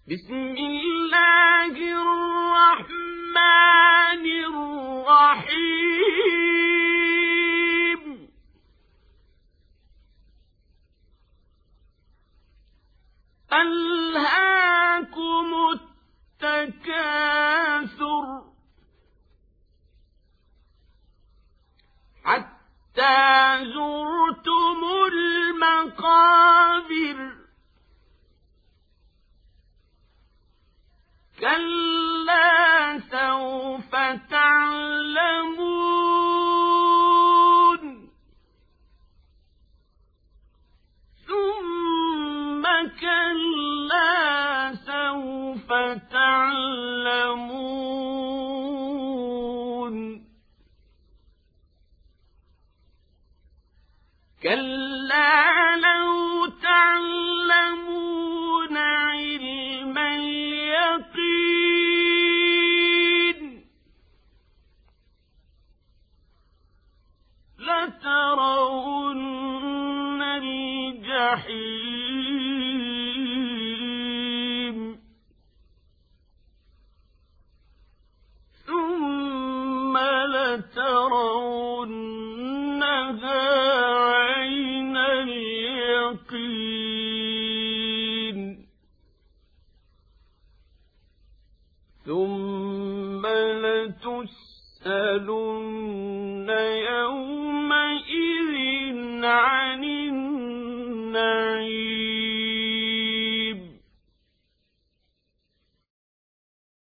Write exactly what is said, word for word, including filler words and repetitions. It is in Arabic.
بسم الله الرحمن الرحيم ألهاكم التكاثر حتى زرتم المقابر كلا سوف تعلمون ثم كلا سوف تعلمون كلا لو تعلمون علم اليقين لترون الجحيم ثم لترونها عين اليقين ثم لتسألن يومئذ عن النعيم.